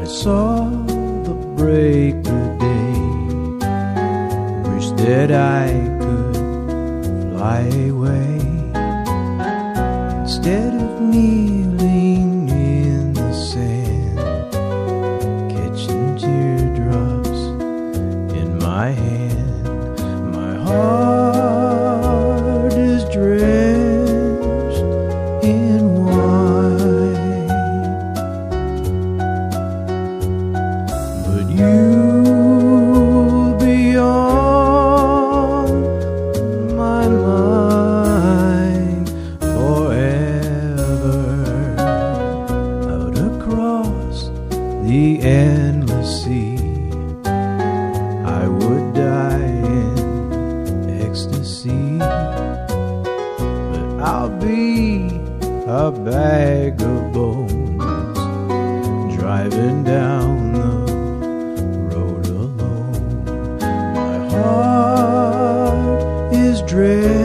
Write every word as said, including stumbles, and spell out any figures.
I saw the break of day. Wish that I could fly away instead of kneeling in the sand, catching teardrops in my hand. My heart is drenched in wine, but you'll be on my mind forever. Out across the endless sea, I would die in ecstasy, but I'll be a bag of bones driving down the road alone. My heart is drenched